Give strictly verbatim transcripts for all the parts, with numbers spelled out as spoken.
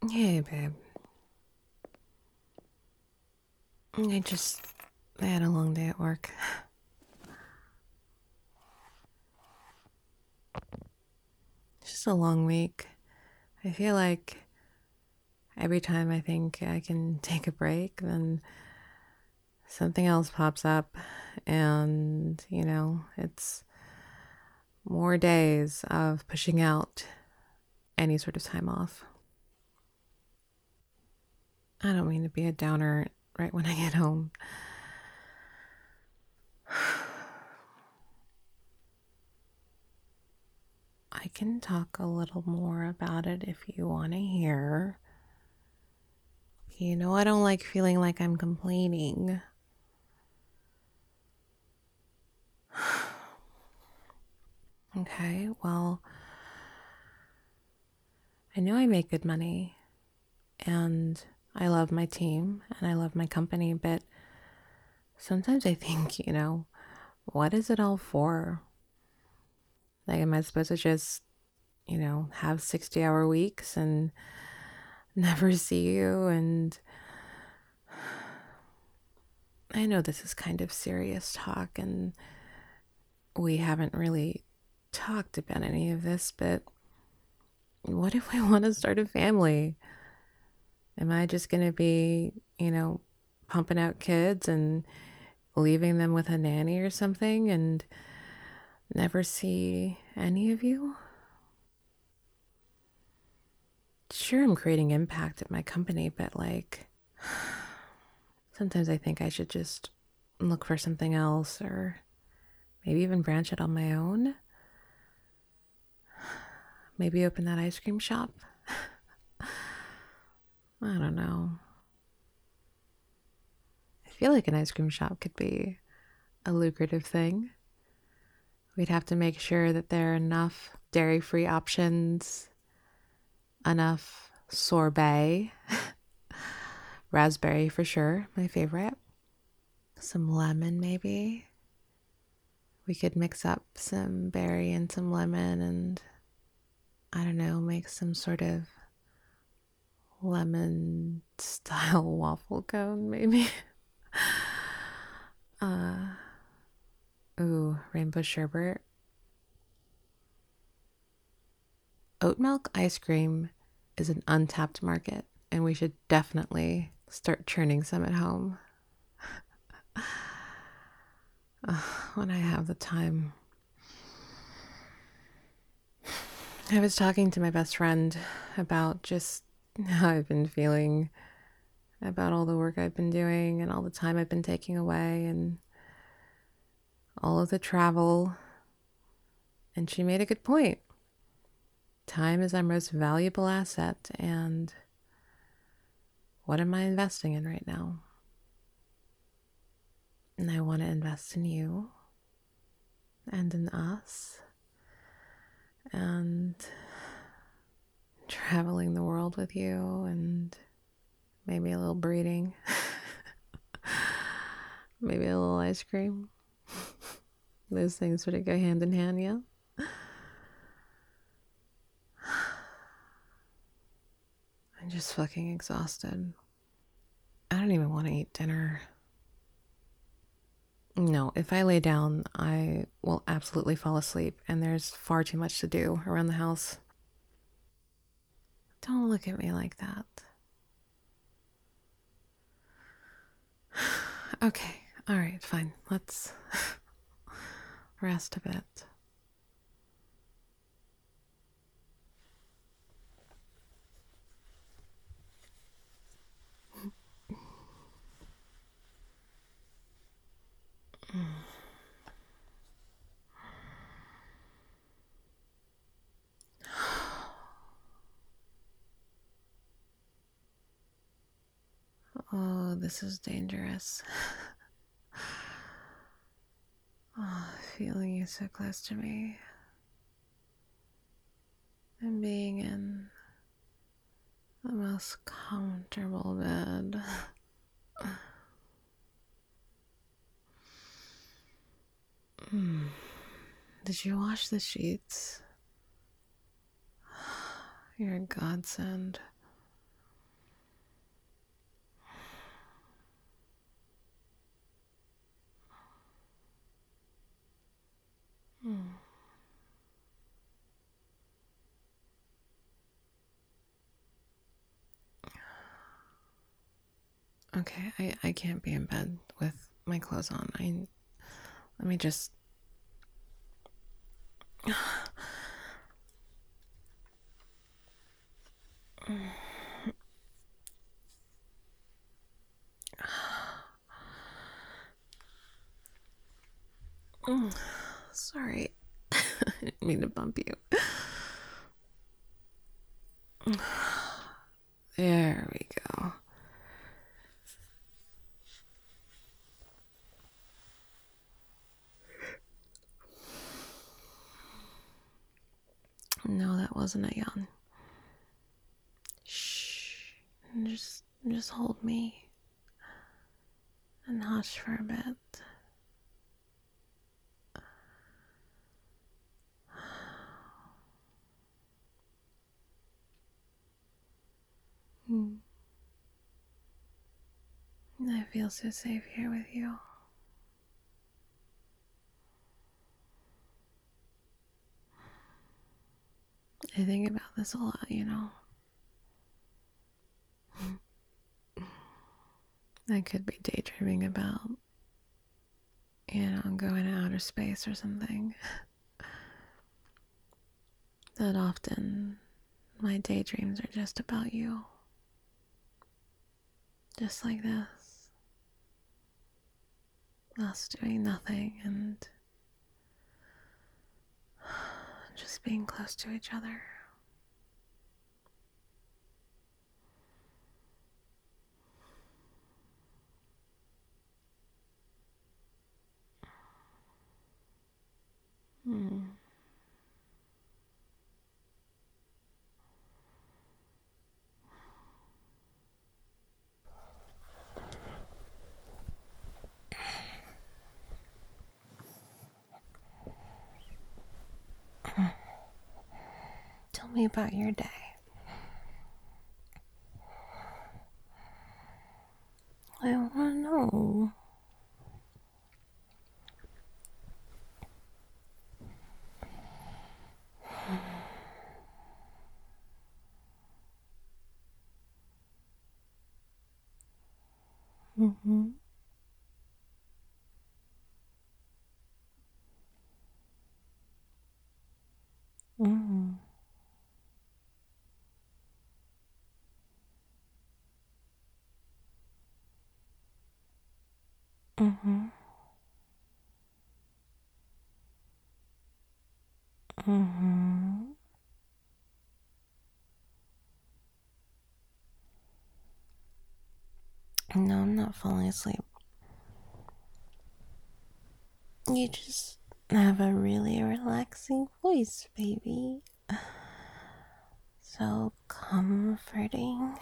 Hey, babe. I just I had a long day at work. It's just a long week. I feel like every time I think I can take a break, then something else pops up, and you know, it's more days of pushing out any sort of time off. I don't mean to be a downer right when I get home. I can talk a little more about it if you want to hear. You know, I don't like feeling like I'm complaining. Okay, well, I know I make good money and I love my team and I love my company, but sometimes I think, you know, what is it all for? Like, am I supposed to just, you know, have sixty hour weeks and never see you? And I know this is kind of serious talk and we haven't really talked about any of this, but what if I want to start a family? Am I just going to be, you know, pumping out kids and leaving them with a nanny or something and never see any of you? Sure, I'm creating impact at my company, but like, sometimes I think I should just look for something else or maybe even branch it on my own. Maybe open that ice cream shop. I don't know. I feel like an ice cream shop could be a lucrative thing. We'd have to make sure that there are enough dairy free options, enough sorbet, raspberry for sure, my favorite. Some lemon, maybe. We could mix up some berry and some lemon and, I don't know, make some sort of lemon style waffle cone, maybe. uh, ooh, rainbow sherbet. Oat milk ice cream is an untapped market, and we should definitely start churning some at home. uh, when I have the time. I was talking to my best friend about just how I've been feeling about all the work I've been doing and all the time I've been taking away and all of the travel. And she made a good point. Time is our most valuable asset, and what am I investing in right now? And I want to invest in you and in us and traveling the world with you and maybe a little breeding, maybe a little ice cream. Those things sort of go hand in hand, yeah? I'm just fucking exhausted. I don't even want to eat dinner. No, if I lay down, I will absolutely fall asleep, and there's far too much to do around the house. Don't look at me like that. Okay, alright, fine. Let's rest a bit. Oh, this is dangerous. Oh, feeling you so close to me. And being in the most comfortable bed. Mm. Did you wash the sheets? You're a godsend. Okay, I, I can't be in bed with my clothes on. I let me just sorry. I didn't mean to bump you. There we go. No, that wasn't a yawn. Shh. Just just hold me and hush for a bit. Hmm. I feel so safe here with you. I think about this a lot, you know. I could be daydreaming about, you know, going to outer space or something. That often my daydreams are just about you. Just like this. Us doing nothing and just being close to each other. Hmm. Tell me about your day. I want to know. Mm-hmm. Mm-hmm. Mm-hmm. Mm-hmm. No, I'm not falling asleep. You just have a really relaxing voice, baby. So comforting.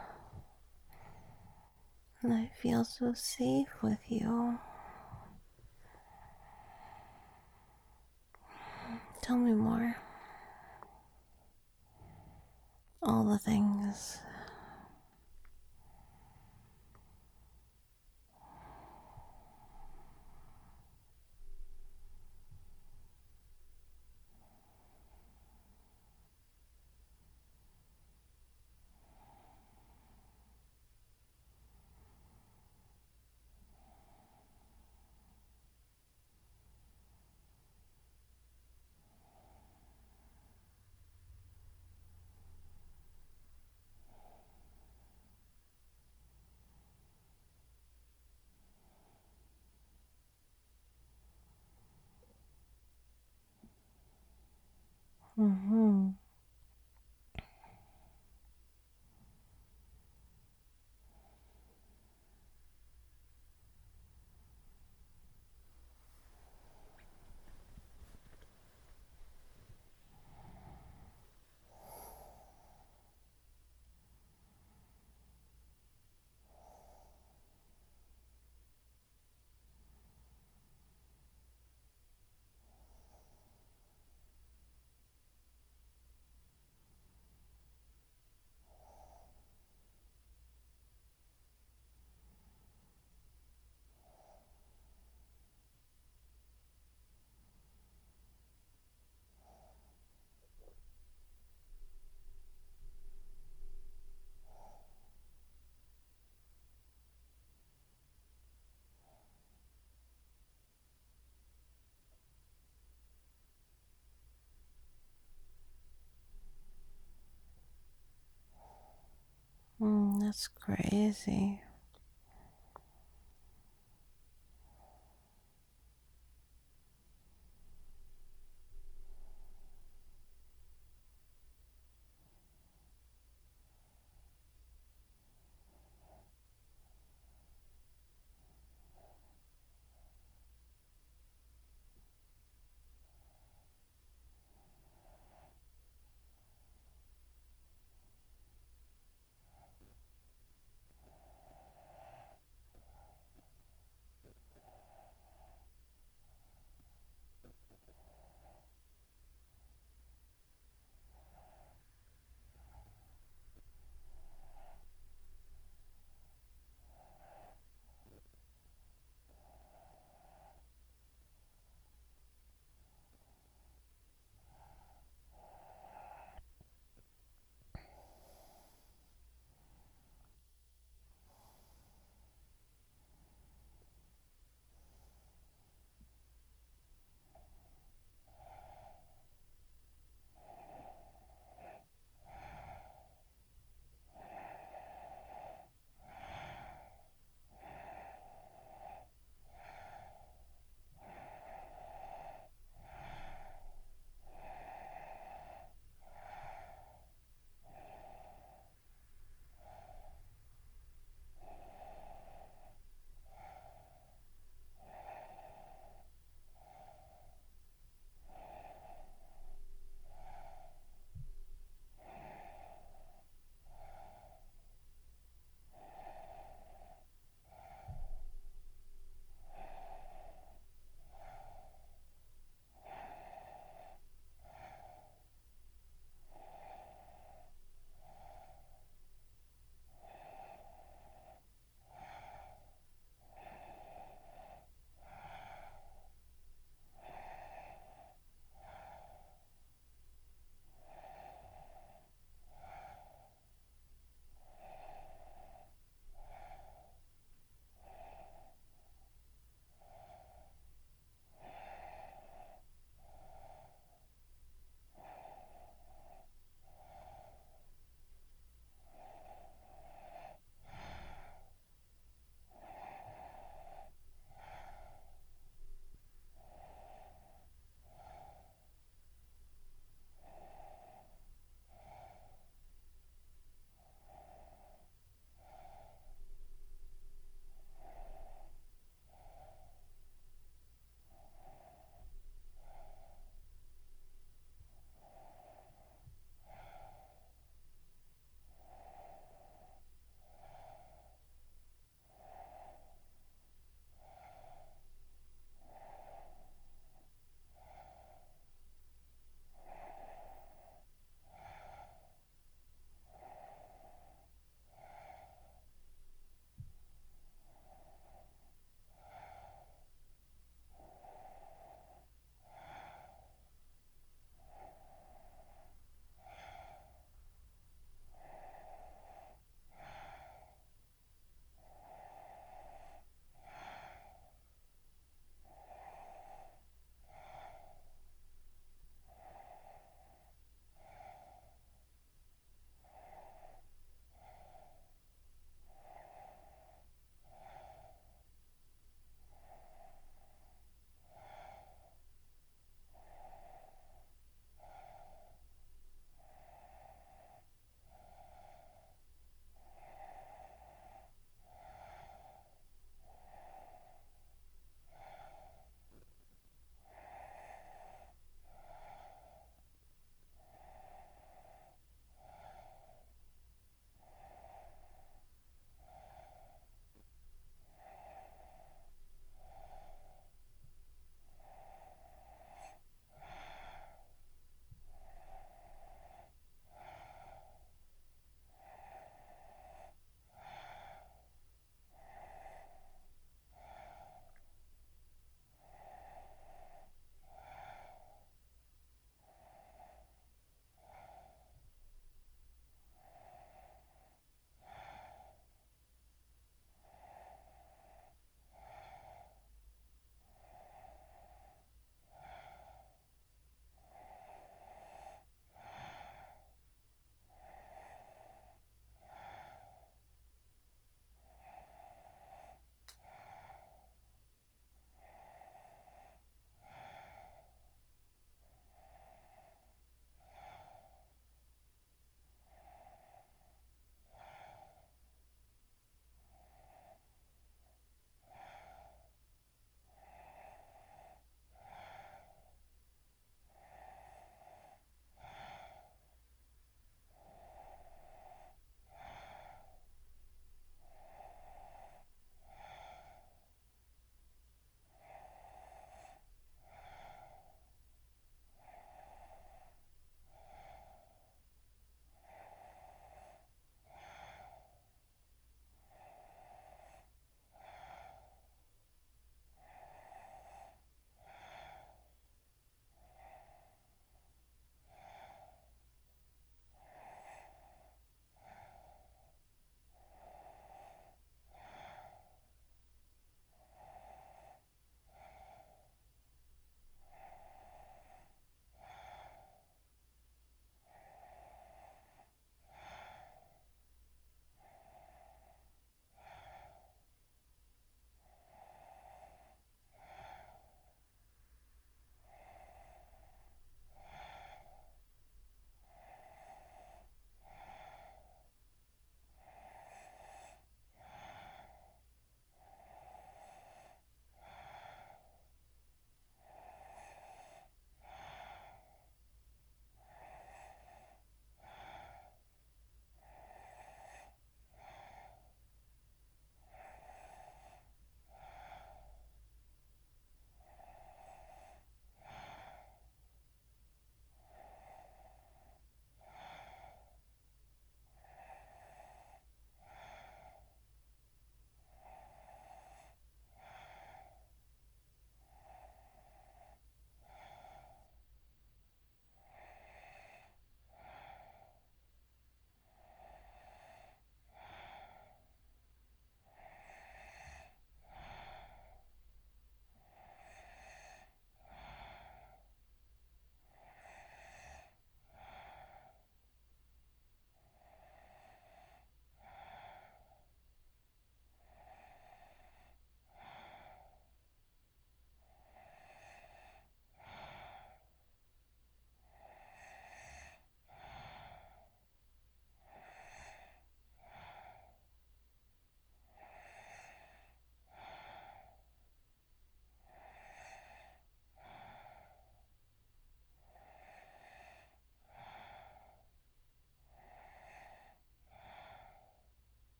And I feel so safe with you. Tell me more. All the things. Mm-hmm. That's crazy.